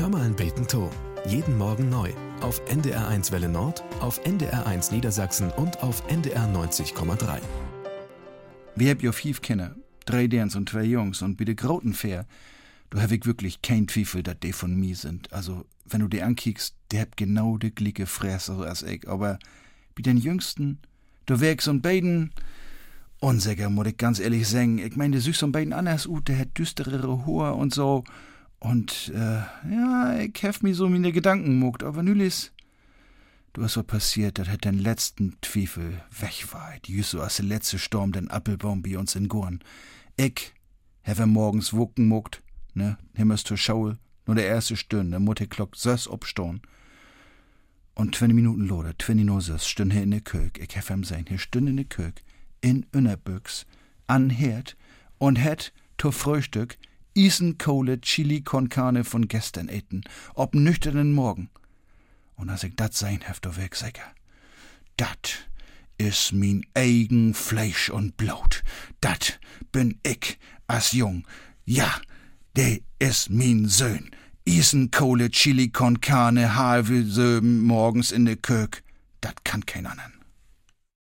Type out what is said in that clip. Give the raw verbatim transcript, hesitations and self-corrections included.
Hör mal ein Beten to. Jeden Morgen neu. Auf N D R eins Welle Nord, auf N D R eins Niedersachsen und auf N D R neunzig Komma drei. Wir hab jo fünf Kinder, drei Derns und zwei Jungs und bei de Groten fair, du hab ich wirklich kein Zweifel, dass die von mir sind. Also, wenn du die ankickst, der hat genau de gleiche Fresse als ich, aber bei den Jüngsten, du wirkst und beiden, unsicher, muss ich ganz ehrlich sagen. Ich meine, der süß und beiden anders ut, der hat düsterere Haare und so. Und, äh, ja, ich hef mir so meine Gedanken muckt, aber nülis, du hast was passiert, das hat den letzten Zweifel weg war. Die so als der letzte Sturm den Appelbaum bei uns in Gorn. Ich habe morgens wucken muckt, ne, himmers zur Schaul, nur der erste Stunde, der Mutter klockt sös obstorn. Und zwanzig Minuten lode, zwanzig nur sös, stünde hier in der Kök, ich hef ihm sein, hier stünde in der Kök, in Innerbüchs, an Herd, und het, to Frühstück, Isenkohle Chili con Carne von gestern eten, ob nüchternen Morgen. Und als ich dat sein hef, do weg sicher. Dat is min eigen Fleisch und Blut. Dat bin ich as jung. Ja, de is min Söhn. Isenkohle Chili con Carne, halbe morgens in de Kök. Dat kann kein andern.